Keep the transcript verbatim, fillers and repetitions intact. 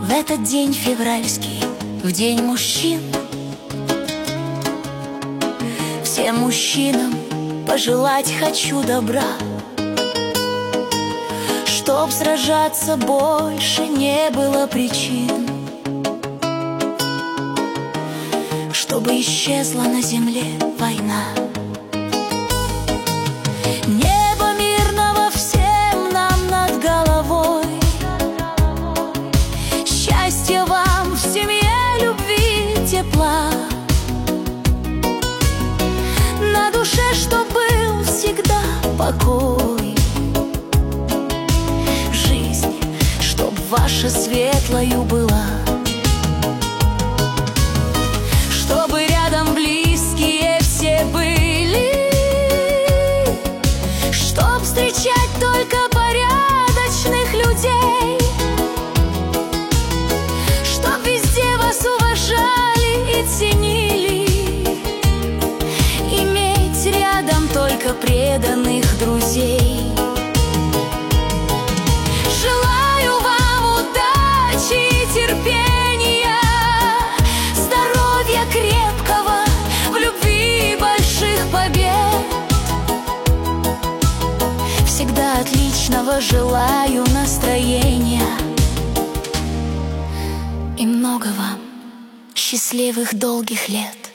В этот день февральский, в день мужчин, всем мужчинам пожелать хочу добра, чтоб сражаться больше не было причин, чтобы исчезла на земле война. Небо мирного всем нам над головой, счастья вам в семье, любви, тепла, на душе, чтоб был всегда покой, жизнь, чтоб ваша светлою была, чтобы рядом близкие все были, чтоб встречать только порядочных людей, чтоб везде вас уважали и ценили, иметь рядом только преданных друзей. Желаю вам удачи и терпения, здоровья крепкого, в любви больших побед. Всегда отличного желаю настроения и много вам счастливых долгих лет.